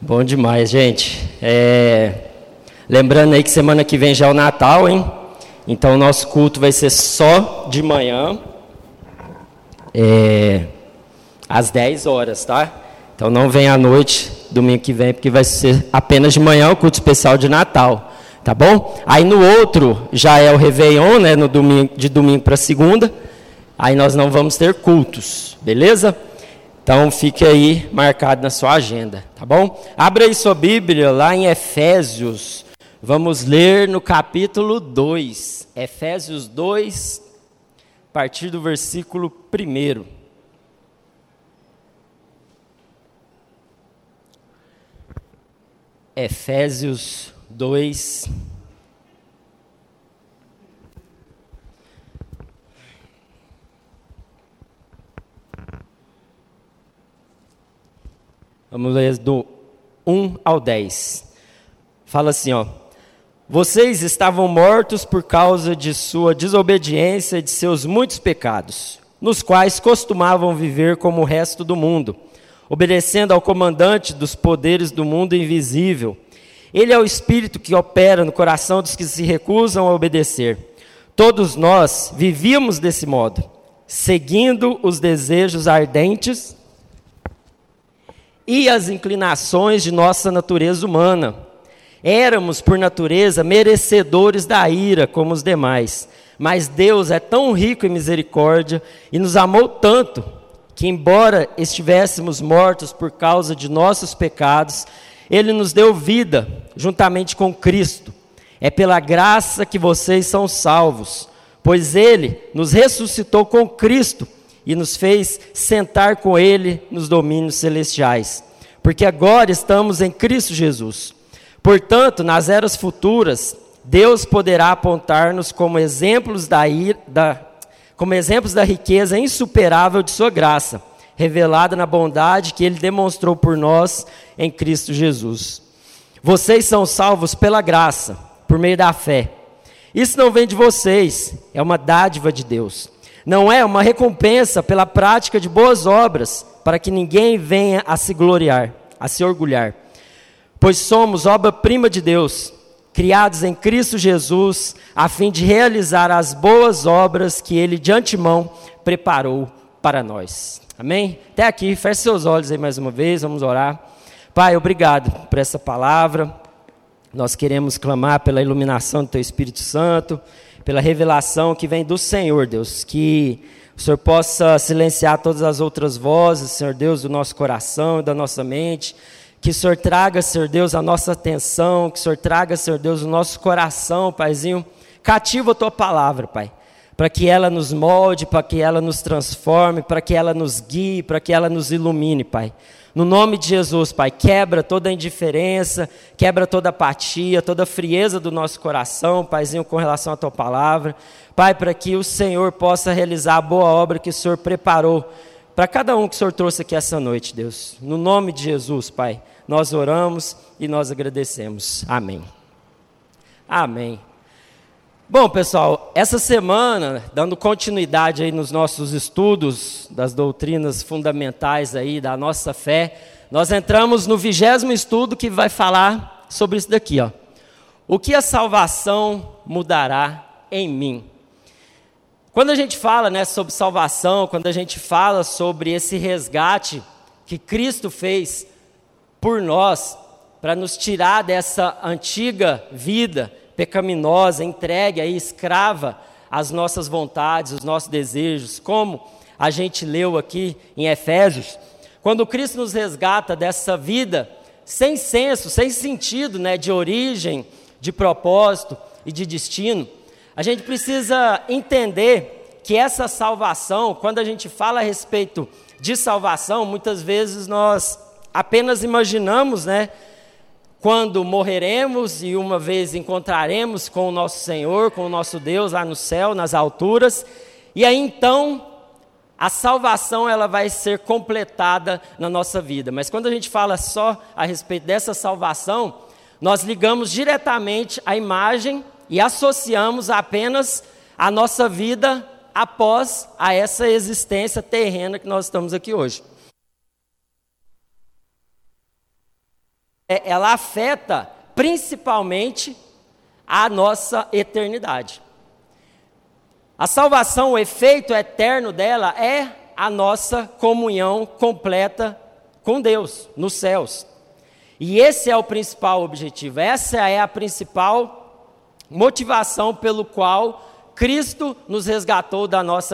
Bom demais, gente. Lembrando aí que semana que vem já é o Natal, hein? Então o nosso culto vai ser só de manhã, às 10 horas, tá? Então não vem à noite, domingo que vem, porque vai ser apenas de manhã o culto especial de Natal, tá bom? Aí no outro já é o Réveillon, né? No domingo, de domingo para segunda. Aí nós não vamos ter cultos, beleza? Então fique aí marcado na sua agenda, tá bom? Abra aí sua Bíblia lá em Efésios. Vamos ler no capítulo 2. Efésios 2, a partir do versículo 1. Efésios 2. Vamos ler do 1 ao 10. Fala assim, ó. Vocês estavam mortos por causa de sua desobediência e de seus muitos pecados, nos quais costumavam viver como o resto do mundo, obedecendo ao comandante dos poderes do mundo invisível. Ele é o Espírito que opera no coração dos que se recusam a obedecer. Todos nós vivíamos desse modo, seguindo os desejos ardentes e as inclinações de nossa natureza humana. Éramos, por natureza, merecedores da ira, como os demais. Mas Deus é tão rico em misericórdia e nos amou tanto, que embora estivéssemos mortos por causa de nossos pecados, Ele nos deu vida, juntamente com Cristo. É pela graça que vocês são salvos, pois Ele nos ressuscitou com Cristo, e nos fez sentar com Ele nos domínios celestiais, porque agora estamos em Cristo Jesus. Portanto, nas eras futuras, Deus poderá apontar-nos como exemplos da riqueza insuperável de sua graça, revelada na bondade que Ele demonstrou por nós em Cristo Jesus. Vocês são salvos pela graça, por meio da fé. Isso não vem de vocês, é uma dádiva de Deus. Não é uma recompensa pela prática de boas obras, para que ninguém venha a se gloriar, a se orgulhar. Pois somos obra-prima de Deus, criados em Cristo Jesus, a fim de realizar as boas obras que Ele de antemão preparou para nós. Amém? Até aqui, feche seus olhos aí mais uma vez, vamos orar. Pai, obrigado por essa palavra. Nós queremos clamar pela iluminação do Teu Espírito Santo, pela revelação que vem do Senhor, Deus, que o Senhor possa silenciar todas as outras vozes, Senhor Deus, do nosso coração e da nossa mente, que o Senhor traga, Senhor Deus, a nossa atenção, que o Senhor traga, Senhor Deus, o nosso coração, Paizinho, cativa a Tua palavra, Pai, para que ela nos molde, para que ela nos transforme, para que ela nos guie, para que ela nos ilumine, Pai. No nome de Jesus, Pai, quebra toda a indiferença, quebra toda a apatia, toda a frieza do nosso coração, Paizinho, com relação à Tua palavra. Pai, para que o Senhor possa realizar a boa obra que o Senhor preparou para cada um que o Senhor trouxe aqui essa noite, Deus. No nome de Jesus, Pai, nós oramos e nós agradecemos. Amém. Amém. Bom, pessoal, essa semana, dando continuidade aí nos nossos estudos das doutrinas fundamentais aí da nossa fé, nós entramos no 20º estudo que vai falar sobre isso daqui, ó. O que a salvação mudará em mim? Quando a gente fala, né, sobre salvação, quando a gente fala sobre esse resgate que Cristo fez por nós, para nos tirar dessa antiga vida pecaminosa, entregue aí, escrava às nossas vontades, os nossos desejos, como a gente leu aqui em Efésios, quando Cristo nos resgata dessa vida sem senso, sem sentido, né, de origem, de propósito e de destino, a gente precisa entender que essa salvação, quando a gente fala a respeito de salvação, muitas vezes nós apenas imaginamos, né, quando morreremos e uma vez encontraremos com o nosso Senhor, com o nosso Deus lá no céu, nas alturas, e aí então a salvação ela vai ser completada na nossa vida. Mas quando a gente fala só a respeito dessa salvação, nós ligamos diretamente a imagem e associamos apenas a nossa vida após a essa existência terrena que nós estamos aqui hoje. ela afeta principalmente a nossa eternidade. A salvação, o efeito eterno dela é a nossa comunhão completa com Deus, nos céus. E esse é o principal objetivo, essa é a principal motivação pelo qual Cristo nos resgatou da nosso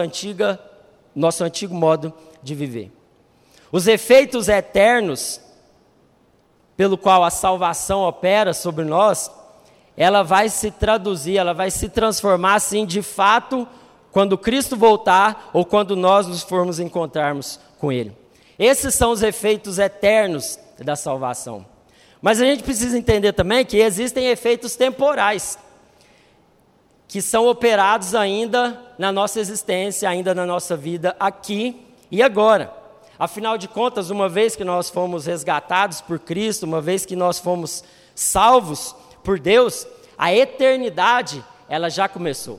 antigo modo de viver. Os efeitos eternos pelo qual a salvação opera sobre nós, ela vai se traduzir, ela vai se transformar assim de fato quando Cristo voltar ou quando nós nos formos encontrarmos com Ele. Esses são os efeitos eternos da salvação. Mas a gente precisa entender também que existem efeitos temporais que são operados ainda na nossa existência, ainda na nossa vida aqui e agora. Afinal de contas, uma vez que nós fomos resgatados por Cristo, uma vez que nós fomos salvos por Deus, a eternidade, ela já começou.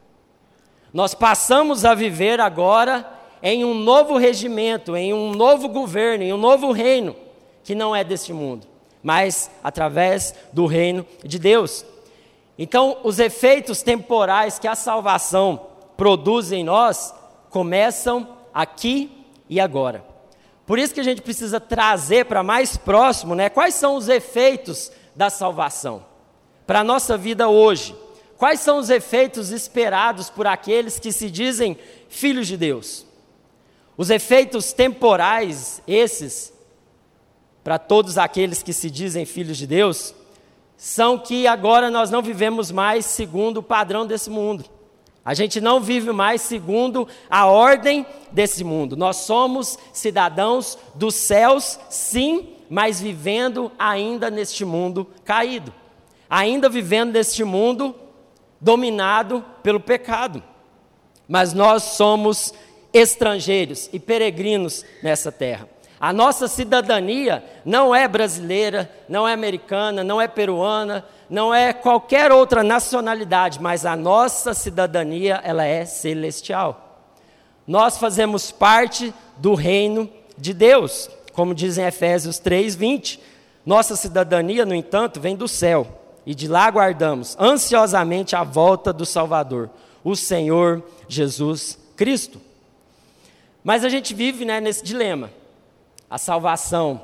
Nós passamos a viver agora em um novo regimento, em um novo governo, em um novo reino, que não é deste mundo, mas através do reino de Deus. Então, os efeitos temporais que a salvação produz em nós, começam aqui e agora. Por isso que a gente precisa trazer para mais próximo, quais são os efeitos da salvação para a nossa vida hoje. Quais são os efeitos esperados por aqueles que se dizem filhos de Deus? Os efeitos temporais, esses, para todos aqueles que se dizem filhos de Deus, são que agora nós não vivemos mais segundo o padrão desse mundo. A gente não vive mais segundo a ordem desse mundo. Nós somos cidadãos dos céus, sim, mas vivendo ainda neste mundo caído. Ainda vivendo neste mundo dominado pelo pecado. Mas nós somos estrangeiros e peregrinos nessa terra. A nossa cidadania não é brasileira, não é americana, não é peruana, não é qualquer outra nacionalidade, mas a nossa cidadania, ela é celestial. Nós fazemos parte do reino de Deus, como diz em Efésios 3:20. Nossa cidadania, no entanto, vem do céu, e de lá aguardamos ansiosamente a volta do Salvador, o Senhor Jesus Cristo. Mas a gente vive, nesse dilema. A salvação,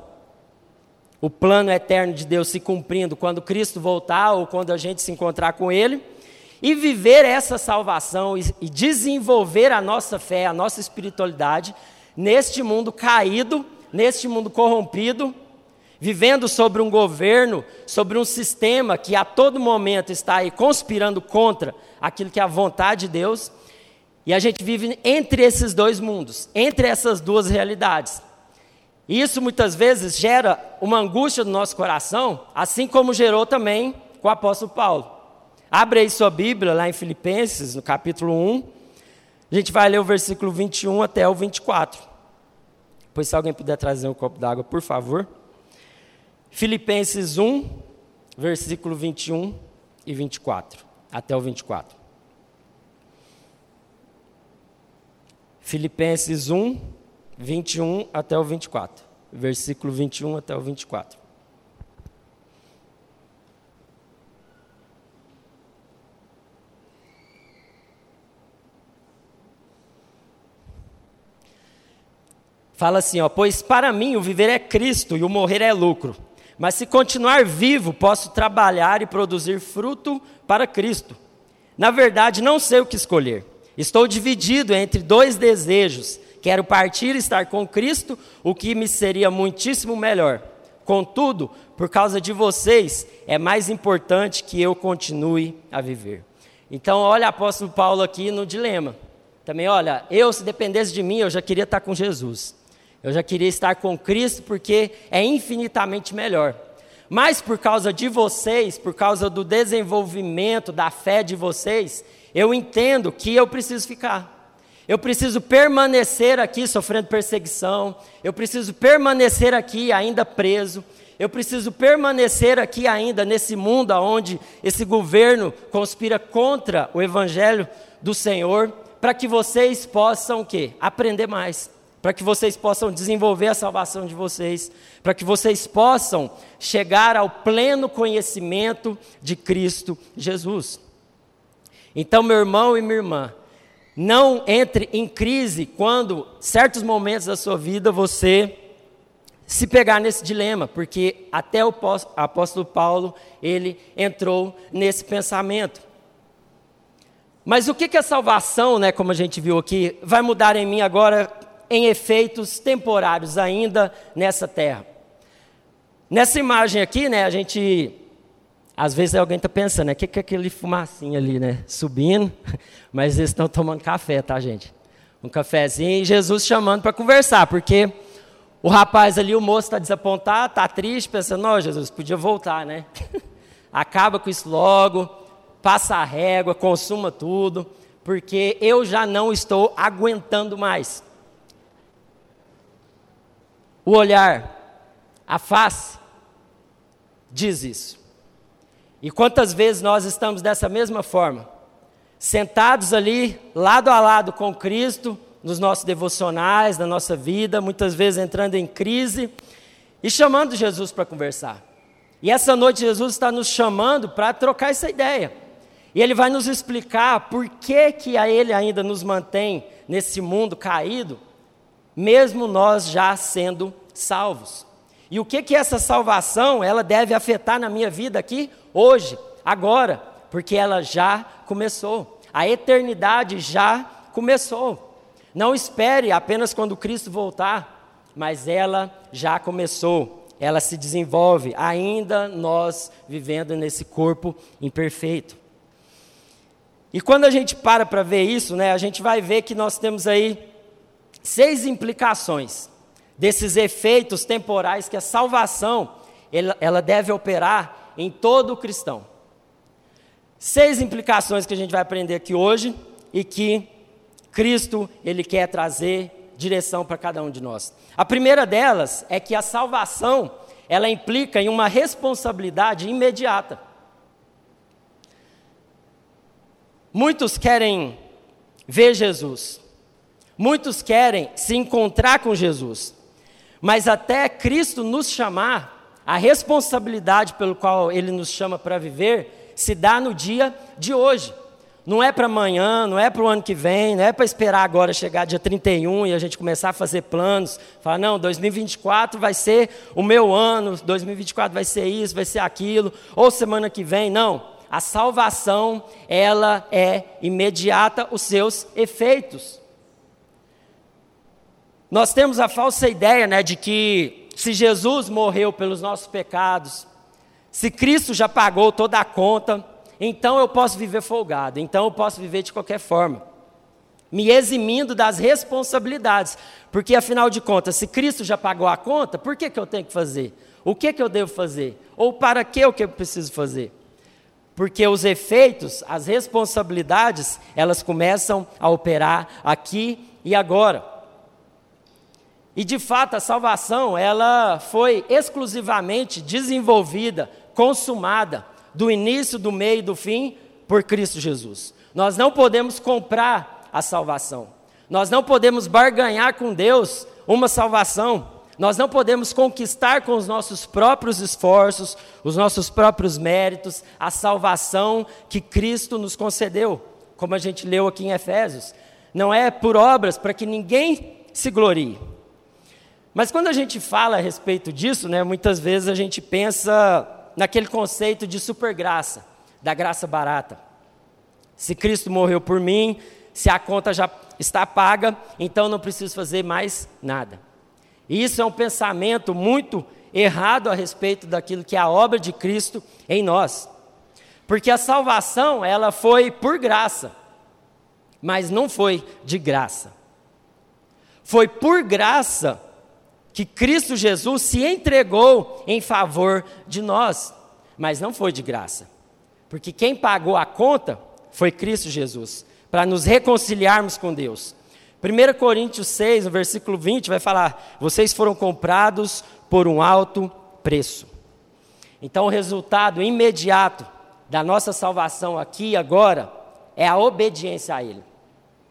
o plano eterno de Deus se cumprindo quando Cristo voltar ou quando a gente se encontrar com Ele, e viver essa salvação e desenvolver a nossa fé, a nossa espiritualidade neste mundo caído, neste mundo corrompido, vivendo sobre um governo, sobre um sistema que a todo momento está aí conspirando contra aquilo que é a vontade de Deus, e a gente vive entre esses dois mundos, entre essas duas realidades. E isso muitas vezes gera uma angústia no nosso coração, assim como gerou também com o apóstolo Paulo. Abre aí sua Bíblia lá em Filipenses, no capítulo 1. A gente vai ler o versículo 21 até o 24. Pois se alguém puder trazer um copo d'água, por favor. Filipenses 1, versículo 21 e 24, até o 24. Filipenses 1, 21 até o 24. Versículo 21 até o 24. Fala assim, pois para mim o viver é Cristo e o morrer é lucro. Mas se continuar vivo, posso trabalhar e produzir fruto para Cristo. Na verdade, não sei o que escolher. Estou dividido entre dois desejos. Quero partir e estar com Cristo, o que me seria muitíssimo melhor. Contudo, por causa de vocês, é mais importante que eu continue a viver. Então, olha o apóstolo Paulo aqui no dilema. Também, se dependesse de mim, eu já queria estar com Jesus. Eu já queria estar com Cristo, porque é infinitamente melhor. Mas por causa de vocês, por causa do desenvolvimento da fé de vocês, eu entendo que eu preciso ficar. Eu preciso permanecer aqui sofrendo perseguição, eu preciso permanecer aqui ainda preso, eu preciso permanecer aqui ainda nesse mundo onde esse governo conspira contra o evangelho do Senhor, para que vocês possam o quê? Aprender mais, para que vocês possam desenvolver a salvação de vocês, para que vocês possam chegar ao pleno conhecimento de Cristo Jesus. Então, meu irmão e minha irmã, não entre em crise quando, certos momentos da sua vida, você se pegar nesse dilema, porque até o apóstolo Paulo, ele entrou nesse pensamento. Mas o que a salvação, né, como a gente viu aqui, vai mudar em mim agora em efeitos temporários ainda nessa terra? Nessa imagem aqui, né, a gente, às vezes alguém está pensando, né, o que é aquele fumacinho ali, né, subindo, mas eles estão tomando café, tá, gente? Um cafezinho e Jesus chamando para conversar, porque o rapaz ali, o moço está desapontado, está triste, pensando, não, Jesus, podia voltar, né? Acaba com isso logo, passa a régua, consuma tudo, porque eu já não estou aguentando mais. O olhar, a face, diz isso. E quantas vezes nós estamos dessa mesma forma, sentados ali, lado a lado com Cristo, nos nossos devocionais, na nossa vida, muitas vezes entrando em crise e chamando Jesus para conversar. E essa noite Jesus está nos chamando para trocar essa ideia. E Ele vai nos explicar por que a Ele ainda nos mantém nesse mundo caído, mesmo nós já sendo salvos. E o que essa salvação, ela deve afetar na minha vida aqui, hoje, agora, porque ela já começou. A eternidade já começou. Não espere apenas quando Cristo voltar, mas ela já começou, ela se desenvolve, ainda nós vivendo nesse corpo imperfeito. E quando a gente para ver isso, né, a gente vai ver que nós temos aí 6 implicações desses efeitos temporais que a salvação, ela deve operar em todo cristão. 6 implicações que a gente vai aprender aqui hoje e que Cristo, Ele quer trazer direção para cada um de nós. A primeira delas é que a salvação, ela implica em uma responsabilidade imediata. Muitos querem ver Jesus, muitos querem se encontrar com Jesus, mas até Cristo nos chamar, a responsabilidade pelo qual Ele nos chama para viver, se dá no dia de hoje. Não é para amanhã, não é para o ano que vem, não é para esperar agora chegar dia 31 e a gente começar a fazer planos, falar, não, 2024 vai ser o meu ano, 2024 vai ser isso, vai ser aquilo, ou semana que vem, não. A salvação, ela é imediata, os seus efeitos. Nós temos a falsa ideia, né, de que se Jesus morreu pelos nossos pecados, se Cristo já pagou toda a conta, então eu posso viver folgado, então eu posso viver de qualquer forma, me eximindo das responsabilidades, porque afinal de contas, se Cristo já pagou a conta, por que eu tenho que fazer? O que eu devo fazer? Ou para que eu preciso fazer? Porque os efeitos, as responsabilidades, elas começam a operar aqui e agora. E de fato a salvação, ela foi exclusivamente desenvolvida, consumada, do início, do meio e do fim, por Cristo Jesus. Nós não podemos comprar a salvação. Nós não podemos barganhar com Deus uma salvação. Nós não podemos conquistar com os nossos próprios esforços, os nossos próprios méritos, a salvação que Cristo nos concedeu, como a gente leu aqui em Efésios. Não é por obras para que ninguém se glorie. Mas quando a gente fala a respeito disso, né, muitas vezes a gente pensa naquele conceito de supergraça, da graça barata. Se Cristo morreu por mim, se a conta já está paga, então não preciso fazer mais nada. E isso é um pensamento muito errado a respeito daquilo que é a obra de Cristo em nós. Porque a salvação, ela foi por graça, mas não foi de graça. Foi por graça que Cristo Jesus se entregou em favor de nós, mas não foi de graça, porque quem pagou a conta foi Cristo Jesus, para nos reconciliarmos com Deus. 1 Coríntios 6, no versículo 20, vai falar, vocês foram comprados por um alto preço. Então o resultado imediato da nossa salvação aqui e agora é a obediência a Ele.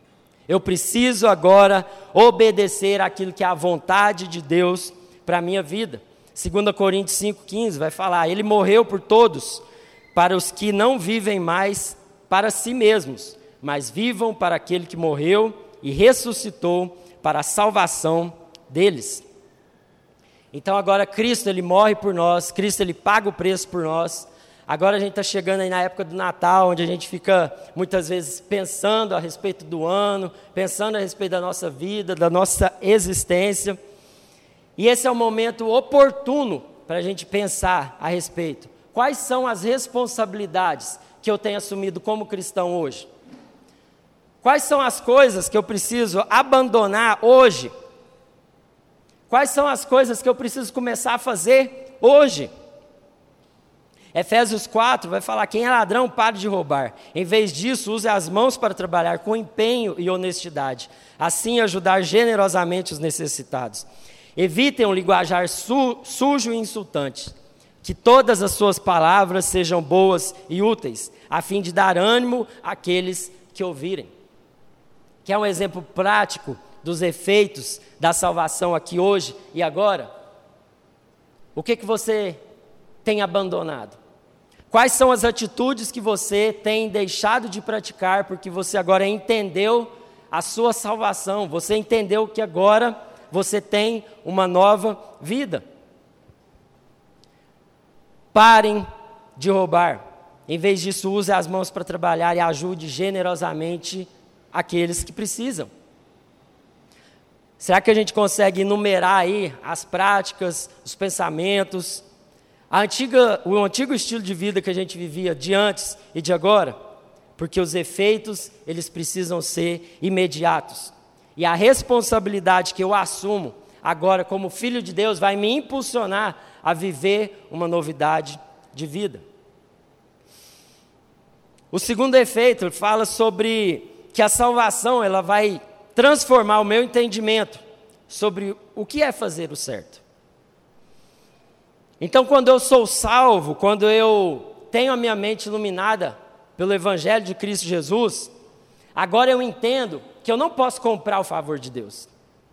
Eu preciso agora obedecer aquilo que é a vontade de Deus para a minha vida. 2 Coríntios 5,15 vai falar: Ele morreu por todos, para os que não vivem mais para si mesmos, mas vivam para aquele que morreu e ressuscitou para a salvação deles. Então agora Cristo, Ele morre por nós, Cristo, Ele paga o preço por nós. Agora a gente está chegando aí na época do Natal, onde a gente fica muitas vezes pensando a respeito do ano, pensando a respeito da nossa vida, da nossa existência. E esse é o momento oportuno para a gente pensar a respeito. Quais são as responsabilidades que eu tenho assumido como cristão hoje? Quais são as coisas que eu preciso abandonar hoje? Quais são as coisas que eu preciso começar a fazer hoje? Efésios 4 vai falar: quem é ladrão, pare de roubar. Em vez disso, use as mãos para trabalhar com empenho e honestidade. Assim, ajudar generosamente os necessitados. Evitem um linguajar sujo e insultante. Que todas as suas palavras sejam boas e úteis, a fim de dar ânimo àqueles que ouvirem. Quer um exemplo prático dos efeitos da salvação aqui hoje e agora? O que você tem abandonado? Quais são as atitudes que você tem deixado de praticar porque você agora entendeu a sua salvação, você entendeu que agora você tem uma nova vida? Parem de roubar. Em vez disso, use as mãos para trabalhar e ajude generosamente aqueles que precisam. Será que a gente consegue enumerar aí as práticas, os pensamentos, o antigo estilo de vida que a gente vivia de antes e de agora? Porque os efeitos, eles precisam ser imediatos. E a responsabilidade que eu assumo agora como filho de Deus vai me impulsionar a viver uma novidade de vida. O segundo efeito fala sobre que a salvação ela vai transformar o meu entendimento sobre o que é fazer o certo. Então, quando eu sou salvo, quando eu tenho a minha mente iluminada pelo Evangelho de Cristo Jesus, agora eu entendo que eu não posso comprar o favor de Deus.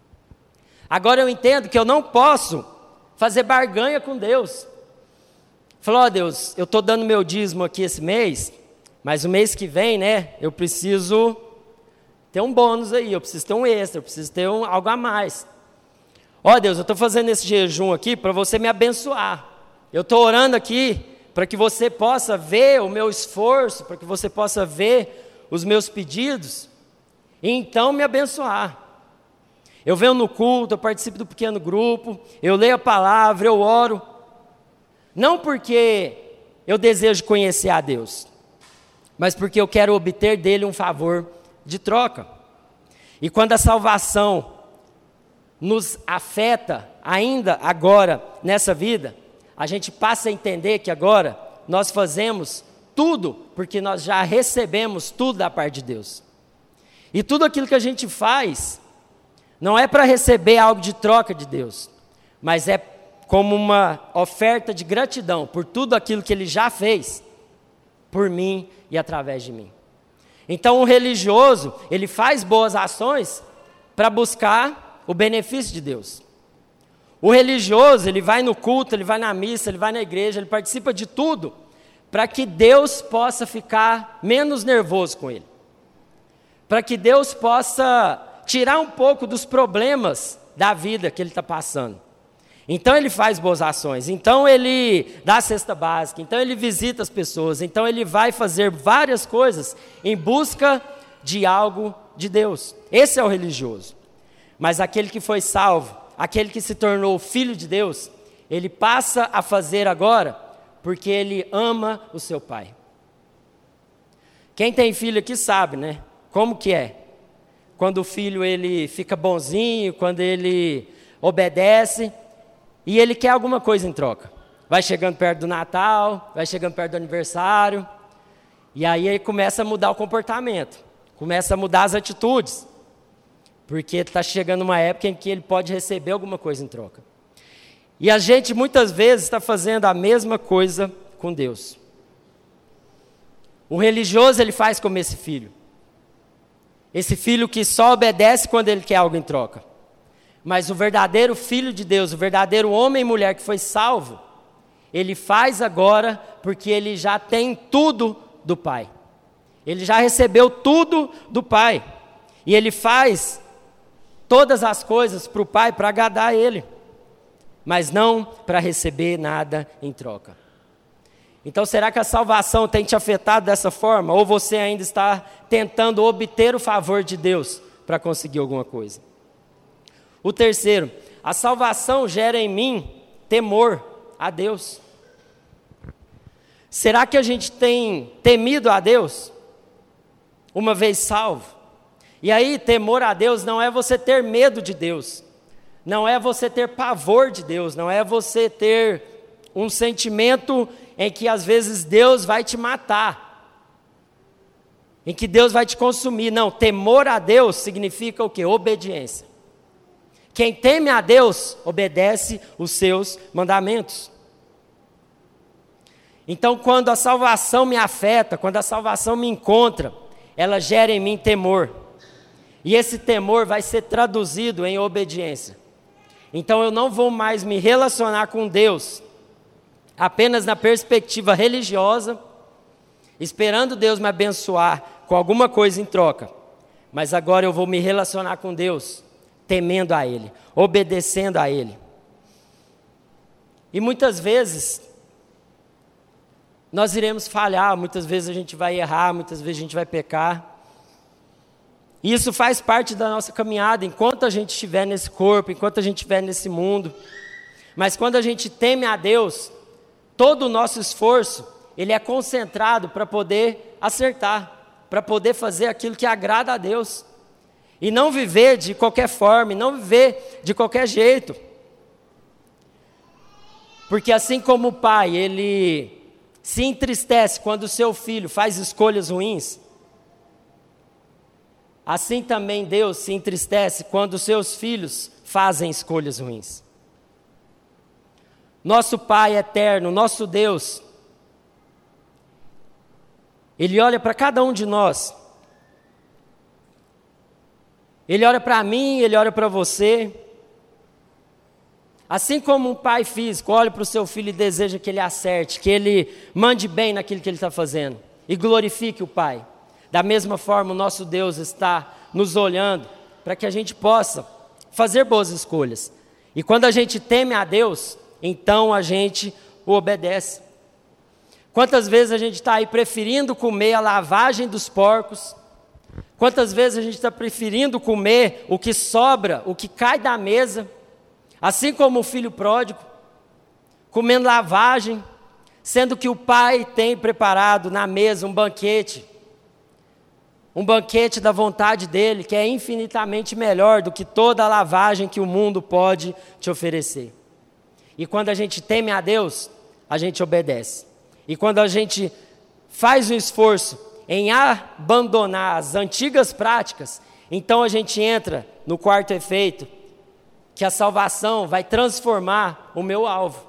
Agora eu entendo que eu não posso fazer barganha com Deus. Falou: ó Deus, eu estou dando meu dízimo aqui esse mês, mas o mês que vem, eu preciso ter um bônus aí, eu preciso ter um extra, eu preciso ter algo a mais. Ó Deus, eu estou fazendo esse jejum aqui para você me abençoar. Eu estou orando aqui para que você possa ver o meu esforço, para que você possa ver os meus pedidos, e então me abençoar. Eu venho no culto, eu participo do pequeno grupo, eu leio a palavra, eu oro, não porque eu desejo conhecer a Deus, mas porque eu quero obter dele um favor de troca. E quando a salvação nos afeta ainda agora nessa vida, a gente passa a entender que agora nós fazemos tudo porque nós já recebemos tudo da parte de Deus. E tudo aquilo que a gente faz não é para receber algo de troca de Deus, mas é como uma oferta de gratidão por tudo aquilo que Ele já fez por mim e através de mim. Então o religioso, ele faz boas ações para buscar o benefício de Deus. O religioso, ele vai no culto, ele vai na missa, ele vai na igreja, ele participa de tudo para que Deus possa ficar menos nervoso com ele. Para que Deus possa tirar um pouco dos problemas da vida que ele está passando. Então ele faz boas ações, então ele dá a cesta básica, então ele visita as pessoas, então ele vai fazer várias coisas em busca de algo de Deus. Esse é o religioso. Mas aquele que foi salvo, aquele que se tornou filho de Deus, ele passa a fazer agora porque ele ama o seu pai. Quem tem filho aqui sabe, como que é. Quando o filho ele fica bonzinho, quando ele obedece e ele quer alguma coisa em troca. Vai chegando perto do Natal, vai chegando perto do aniversário, e aí ele começa a mudar o comportamento, começa a mudar as atitudes, porque está chegando uma época em que ele pode receber alguma coisa em troca. E a gente muitas vezes está fazendo a mesma coisa com Deus. O religioso ele faz como esse filho. Esse filho que só obedece quando ele quer algo em troca. Mas o verdadeiro filho de Deus, o verdadeiro homem e mulher que foi salvo, ele faz agora porque ele já tem tudo do Pai. Ele já recebeu tudo do Pai. E ele faz todas as coisas para o Pai, para agradar ele. Mas não para receber nada em troca. Então, será que a salvação tem te afetado dessa forma? Ou você ainda está tentando obter o favor de Deus para conseguir alguma coisa? O terceiro, a salvação gera em mim temor a Deus. Será que a gente tem temido a Deus uma vez salvo? E aí, temor a Deus não é você ter medo de Deus, não é você ter pavor de Deus, não é você ter um sentimento em que às vezes Deus vai te matar, em que Deus vai te consumir. Não, temor a Deus significa o quê? Obediência. Quem teme a Deus, obedece os seus mandamentos. Então, quando a salvação me afeta, quando a salvação me encontra, ela gera em mim temor. E esse temor vai ser traduzido em obediência. Então, eu não vou mais me relacionar com Deus apenas na perspectiva religiosa, esperando Deus me abençoar com alguma coisa em troca. Mas agora eu vou me relacionar com Deus, temendo a Ele, obedecendo a Ele. E muitas vezes, nós iremos falhar, muitas vezes a gente vai errar, muitas vezes a gente vai pecar. E isso faz parte da nossa caminhada, enquanto a gente estiver nesse corpo, enquanto a gente estiver nesse mundo. Mas quando a gente teme a Deus, todo o nosso esforço, ele é concentrado para poder acertar, para poder fazer aquilo que agrada a Deus. E não viver de qualquer forma, e não viver de qualquer jeito. Porque assim como o pai, ele se entristece quando o seu filho faz escolhas ruins, assim também Deus se entristece quando os seus filhos fazem escolhas ruins. Nosso Pai eterno, nosso Deus, Ele olha para cada um de nós. Ele olha para mim, Ele olha para você. Assim como um pai físico olha para o seu filho e deseja que ele acerte, que ele mande bem naquilo que ele está fazendo e glorifique o Pai. Da mesma forma, o nosso Deus está nos olhando para que a gente possa fazer boas escolhas. E quando a gente teme a Deus, então a gente o obedece. Quantas vezes a gente está aí preferindo comer a lavagem dos porcos? Quantas vezes a gente está preferindo comer o que sobra, o que cai da mesa? Assim como o filho pródigo, comendo lavagem, sendo que o pai tem preparado na mesa um banquete da vontade dele, que é infinitamente melhor do que toda a lavagem que o mundo pode te oferecer. E quando a gente teme a Deus, a gente obedece. E quando a gente faz o esforço em abandonar as antigas práticas, então a gente entra no quarto efeito, que a salvação vai transformar o meu alvo.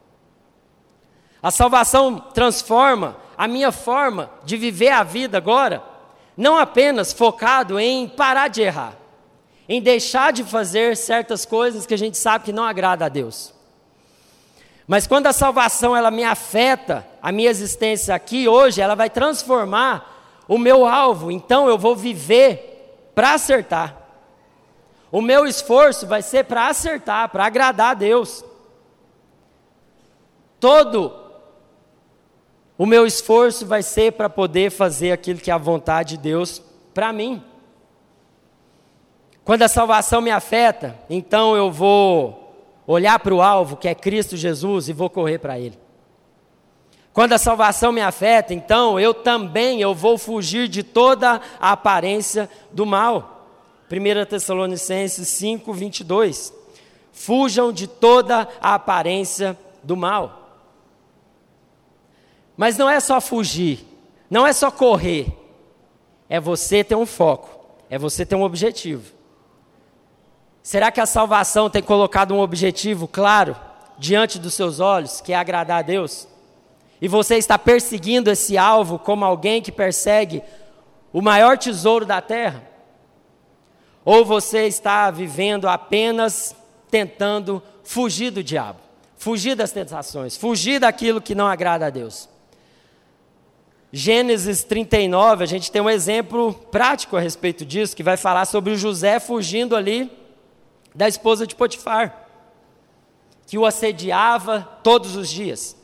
A salvação transforma a minha forma de viver a vida agora, não apenas focado em parar de errar, em deixar de fazer certas coisas que a gente sabe que não agrada a Deus. Mas quando a salvação ela me afeta, a minha existência aqui hoje, ela vai transformar o meu alvo. Então eu vou viver para acertar. O meu esforço vai ser para acertar, para agradar a Deus. Todo o meu esforço vai ser para poder fazer aquilo que é a vontade de Deus para mim. Quando a salvação me afeta, então eu vou olhar para o alvo, que é Cristo Jesus, e vou correr para Ele. Quando a salvação me afeta, então eu vou fugir de toda a aparência do mal. 1 Tessalonicenses 5, 22. Fujam de toda a aparência do mal. Mas não é só fugir, não é só correr, é você ter um foco, é você ter um objetivo. Será que a salvação tem colocado um objetivo claro diante dos seus olhos, que é agradar a Deus? E você está perseguindo esse alvo como alguém que persegue o maior tesouro da terra? Ou você está vivendo apenas tentando fugir do diabo, fugir das tentações, fugir daquilo que não agrada a Deus? Gênesis 39, a gente tem um exemplo prático a respeito disso, que vai falar sobre o José fugindo ali da esposa de Potifar, que o assediava todos os dias.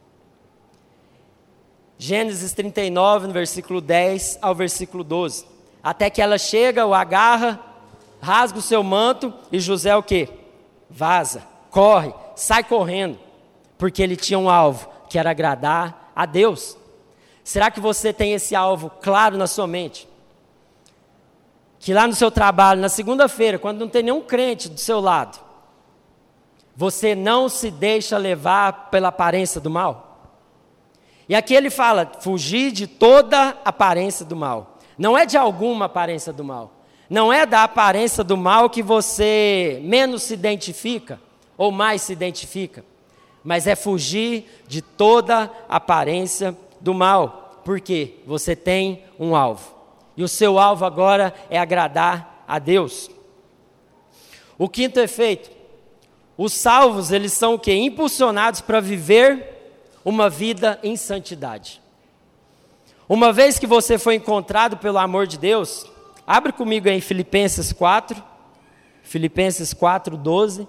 Gênesis 39, no versículo 10 ao versículo 12. Até que ela chega, o agarra, rasga o seu manto, e José o quê? Vaza, corre, sai correndo, porque ele tinha um alvo, que era agradar a Deus. Será que você tem esse alvo claro na sua mente? Que lá no seu trabalho, na segunda-feira, quando não tem nenhum crente do seu lado, você não se deixa levar pela aparência do mal? E aqui ele fala, fugir de toda aparência do mal. Não é de alguma aparência do mal. Não é da aparência do mal que você menos se identifica ou mais se identifica. Mas é fugir de toda aparência do mal. Por quê? Você tem um alvo. E o seu alvo agora é agradar a Deus. O quinto efeito. Os salvos, eles são o quê? Impulsionados para viver uma vida em santidade. Uma vez que você foi encontrado pelo amor de Deus, abre comigo aí em Filipenses 4, Filipenses 4, 12.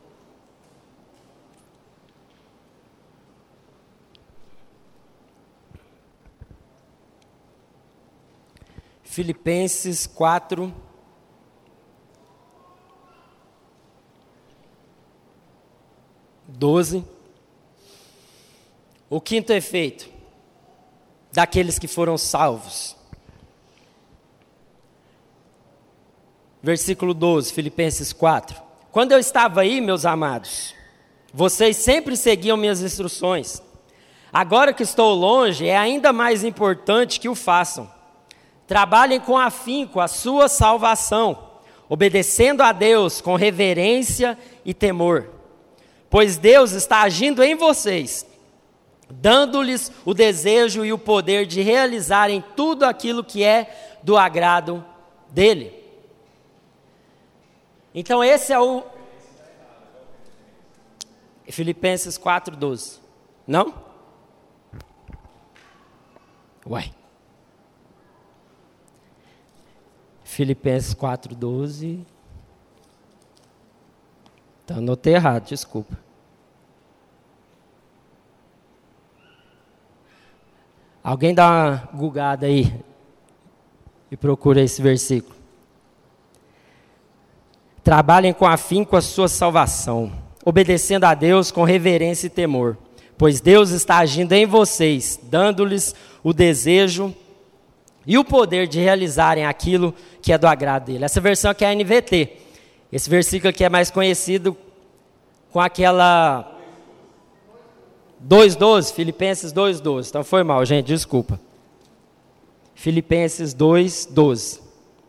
Filipenses 4, 12. O quinto efeito daqueles que foram salvos. Versículo 12, Filipenses 4. Quando eu estava aí, meus amados, vocês sempre seguiam minhas instruções. Agora que estou longe, é ainda mais importante que o façam. Trabalhem com afinco a sua salvação, obedecendo a Deus com reverência e temor. Pois Deus está agindo em vocês, dando-lhes o desejo e o poder de realizarem tudo aquilo que é do agrado dele. Então esse é o Filipenses 4:12. Não? Uai. Filipenses 4:12. Então anotei errado, desculpa. Alguém dá uma gugada aí e procura esse versículo. Trabalhem com afinco a sua salvação, obedecendo a Deus com reverência e temor, pois Deus está agindo em vocês, dando-lhes o desejo e o poder de realizarem aquilo que é do agrado dele. Essa versão aqui é a NVT. Esse versículo aqui é mais conhecido com aquela 2:12, Filipenses 2:12. Então foi mal, gente, desculpa. Filipenses 2:12.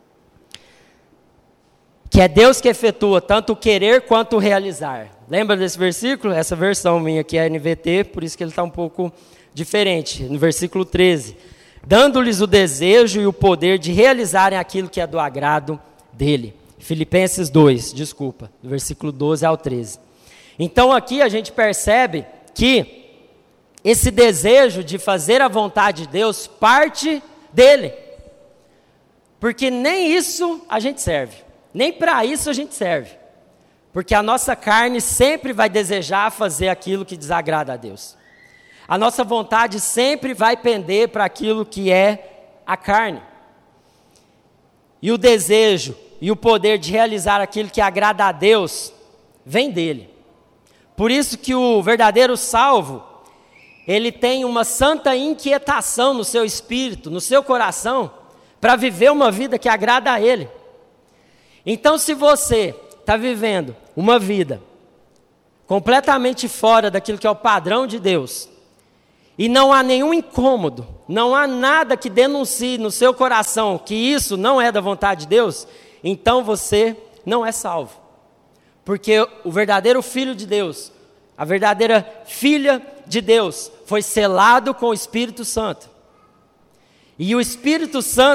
Que é Deus que efetua tanto o querer quanto o realizar. Lembra desse versículo? Essa versão minha aqui é a NVT, por isso que ele está um pouco diferente. No versículo 13. Dando-lhes o desejo e o poder de realizarem aquilo que é do agrado dele. Filipenses 2, desculpa, do versículo 12 ao 13. Então aqui a gente percebe que esse desejo de fazer a vontade de Deus parte dele. Porque nem isso a gente serve, nem para isso a gente serve. Porque a nossa carne sempre vai desejar fazer aquilo que desagrada a Deus. A nossa vontade sempre vai pender para aquilo que é a carne. E o desejo e o poder de realizar aquilo que agrada a Deus vem dele. Por isso que o verdadeiro salvo, ele tem uma santa inquietação no seu espírito, no seu coração, para viver uma vida que agrada a ele. Então, se você está vivendo uma vida completamente fora daquilo que é o padrão de Deus, e não há nenhum incômodo, não há nada que denuncie no seu coração que isso não é da vontade de Deus, então você não é salvo. Porque o verdadeiro filho de Deus, a verdadeira filha de Deus, foi selado com o Espírito Santo. E o Espírito Santo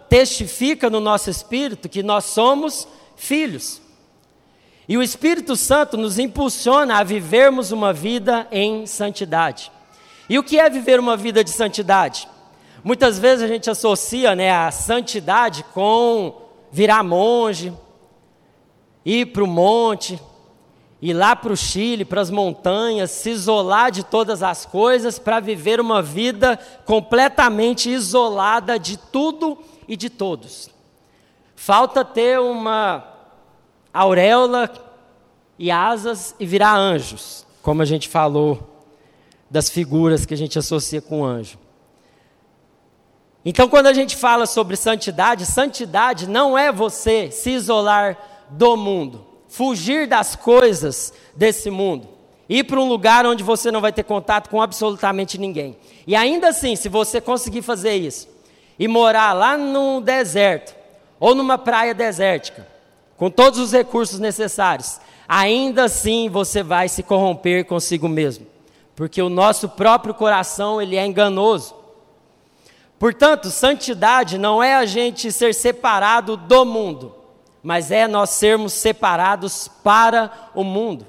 testifica no nosso espírito que nós somos filhos. E o Espírito Santo nos impulsiona a vivermos uma vida em santidade. E o que é viver uma vida de santidade? Muitas vezes a gente associa, a santidade com virar monge, ir para o monte, ir lá para o Chile, para as montanhas, se isolar de todas as coisas para viver uma vida completamente isolada de tudo e de todos. Falta ter uma auréola e asas e virar anjos, como a gente falou das figuras que a gente associa com anjo. Então, quando a gente fala sobre santidade, santidade não é você se isolar do mundo, fugir das coisas desse mundo, ir para um lugar onde você não vai ter contato com absolutamente ninguém. E ainda assim, se você conseguir fazer isso, e morar lá no deserto, ou numa praia desértica, com todos os recursos necessários, ainda assim você vai se corromper consigo mesmo, porque o nosso próprio coração, ele é enganoso. Portanto, santidade não é a gente ser separado do mundo, mas é nós sermos separados para o mundo.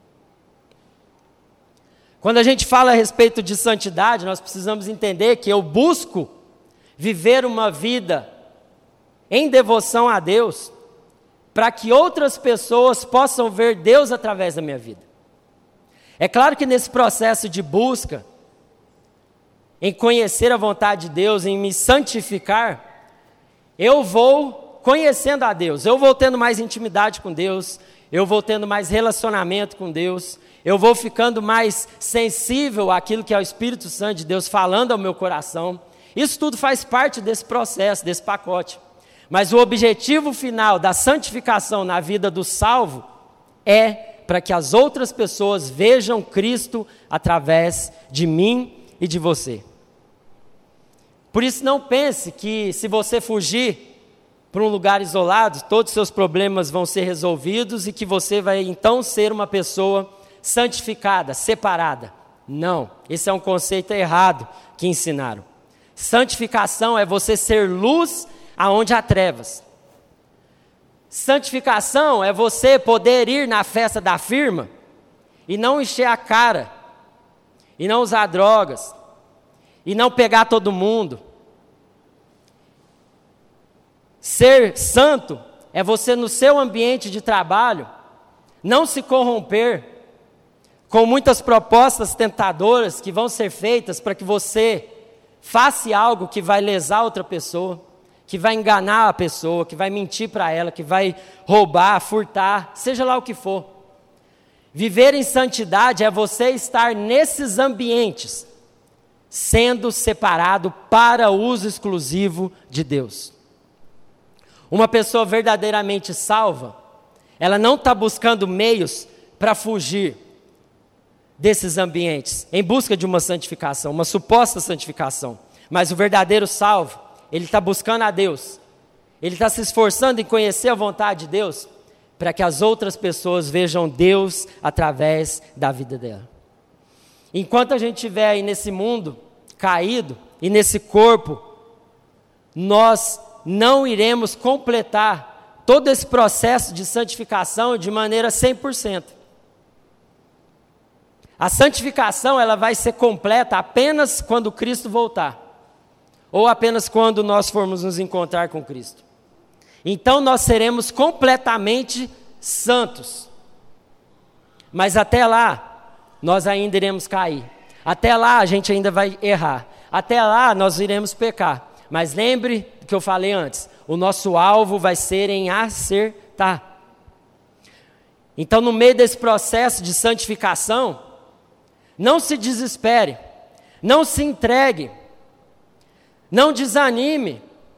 Quando a gente fala a respeito de santidade, nós precisamos entender que eu busco viver uma vida em devoção a Deus, para que outras pessoas possam ver Deus através da minha vida. É claro que nesse processo de busca, em conhecer a vontade de Deus, em me santificar, eu vou conhecendo a Deus, eu vou tendo mais intimidade com Deus, eu vou tendo mais relacionamento com Deus, eu vou ficando mais sensível àquilo que é o Espírito Santo de Deus falando ao meu coração. Isso tudo faz parte desse processo, desse pacote. Mas o objetivo final da santificação na vida do salvo é para que as outras pessoas vejam Cristo através de mim e de você. Por isso, não pense que se você fugir para um lugar isolado, todos os seus problemas vão ser resolvidos e que você vai então ser uma pessoa santificada, separada. Não, esse é um conceito errado que ensinaram. Santificação é você ser luz aonde há trevas. Santificação é você poder ir na festa da firma e não encher a cara, e não usar drogas, e não pegar todo mundo. Ser santo é você no seu ambiente de trabalho não se corromper com muitas propostas tentadoras que vão ser feitas para que você faça algo que vai lesar outra pessoa, que vai enganar a pessoa, que vai mentir para ela, que vai roubar, furtar, seja lá o que for. Viver em santidade é você estar nesses ambientes, sendo separado para uso exclusivo de Deus. Uma pessoa verdadeiramente salva, ela não está buscando meios para fugir desses ambientes, em busca de uma santificação, uma suposta santificação. Mas o verdadeiro salvo, ele está buscando a Deus, ele está se esforçando em conhecer a vontade de Deus, para que as outras pessoas vejam Deus através da vida dela. Enquanto a gente estiver aí nesse mundo caído, e nesse corpo, nós não iremos completar todo esse processo de santificação de maneira 100%. A santificação, ela vai ser completa apenas quando Cristo voltar, ou apenas quando nós formos nos encontrar com Cristo. Então nós seremos completamente santos. Mas até lá, nós ainda iremos cair. Até lá a gente ainda vai errar. Até lá nós iremos pecar. Mas lembre do que eu falei antes, o nosso alvo vai ser em acertar. Então, no meio desse processo de santificação, não se desespere, não se entregue, não desanime,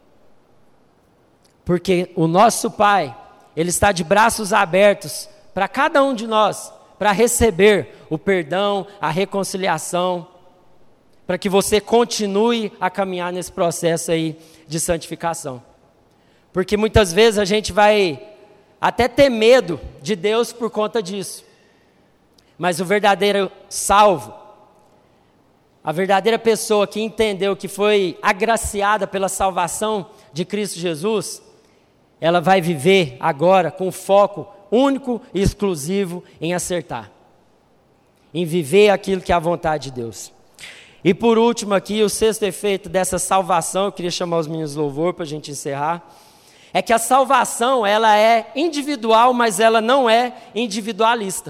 porque o nosso Pai, Ele está de braços abertos para cada um de nós, para receber o perdão, a reconciliação, para que você continue a caminhar nesse processo aí de santificação. Porque muitas vezes a gente vai até ter medo de Deus por conta disso. Mas o verdadeiro salvo, a verdadeira pessoa que entendeu que foi agraciada pela salvação de Cristo Jesus, ela vai viver agora com foco único e exclusivo em acertar, em viver aquilo que é a vontade de Deus. E por último aqui, o sexto efeito dessa salvação, eu queria chamar os meninos de louvor para a gente encerrar, é que a salvação ela é individual, mas ela não é individualista.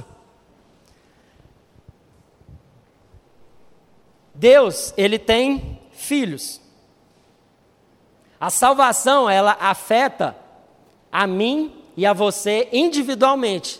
Deus, ele tem filhos. A salvação, ela afeta a mim e a você individualmente.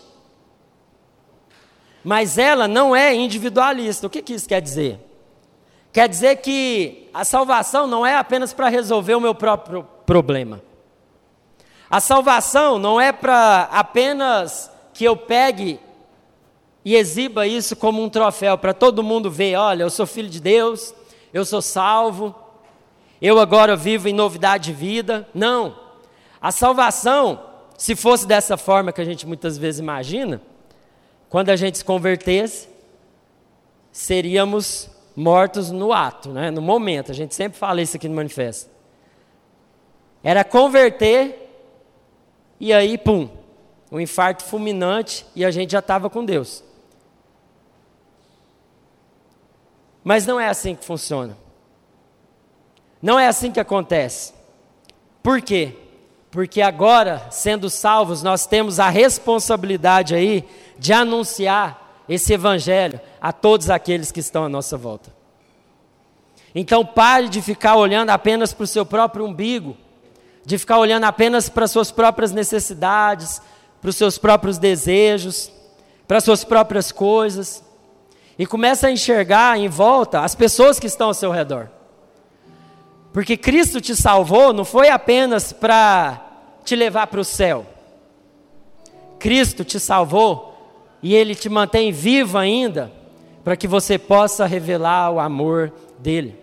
Mas ela não é individualista. O que isso quer dizer? Quer dizer que a salvação não é apenas para resolver o meu próprio problema. A salvação não é para apenas que eu pegue e exiba isso como um troféu, para todo mundo ver, olha, eu sou filho de Deus, eu sou salvo, eu agora vivo em novidade de vida. Não. A salvação, se fosse dessa forma que a gente muitas vezes imagina, quando a gente se convertesse, seríamos mortos no ato, né? No momento. A gente sempre fala isso aqui no manifesto. Era converter e aí, pum, um infarto fulminante e a gente já estava com Deus. Mas não é assim que funciona. Não é assim que acontece. Por quê? Porque agora, sendo salvos, nós temos a responsabilidade aí de anunciar esse evangelho a todos aqueles que estão à nossa volta. Então pare de ficar olhando apenas para o seu próprio umbigo, de ficar olhando apenas para as suas próprias necessidades, para os seus próprios desejos, para as suas próprias coisas, e comece a enxergar em volta as pessoas que estão ao seu redor. Porque Cristo te salvou não foi apenas para te levar para o céu. Cristo te salvou e Ele te mantém vivo ainda para que você possa revelar o amor dEle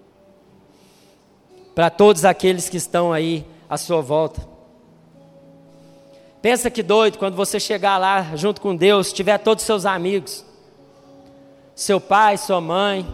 para todos aqueles que estão aí à sua volta. Pensa que doido quando você chegar lá junto com Deus, tiver todos os seus amigos, seu pai, sua mãe.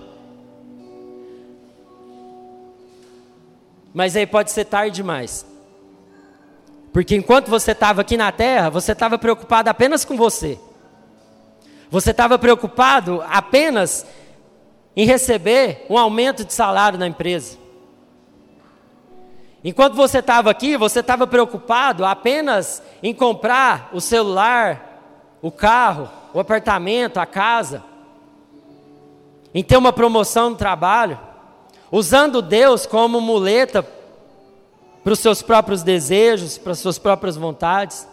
Mas aí pode ser tarde demais. Porque enquanto você estava aqui na terra, você estava preocupado apenas com você. Você estava preocupado apenas em receber um aumento de salário na empresa. Enquanto você estava aqui, você estava preocupado apenas em comprar o celular, o carro, o apartamento, a casa, em ter uma promoção no trabalho, usando Deus como muleta para os seus próprios desejos, para as suas próprias vontades.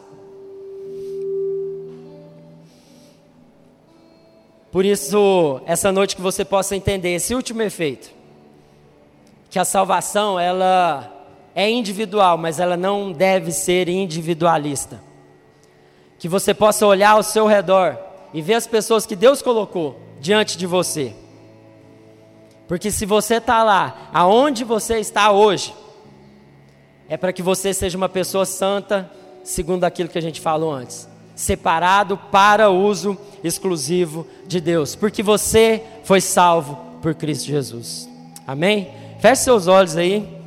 Por isso, essa noite que você possa entender esse último efeito, que a salvação ela é individual, mas ela não deve ser individualista. Que você possa olhar ao seu redor e ver as pessoas que Deus colocou diante de você. Porque se você está lá, aonde você está hoje, é para que você seja uma pessoa santa, segundo aquilo que a gente falou antes. Separado para uso exclusivo de Deus. Porque você foi salvo por Cristo Jesus. Amém? Feche seus olhos aí.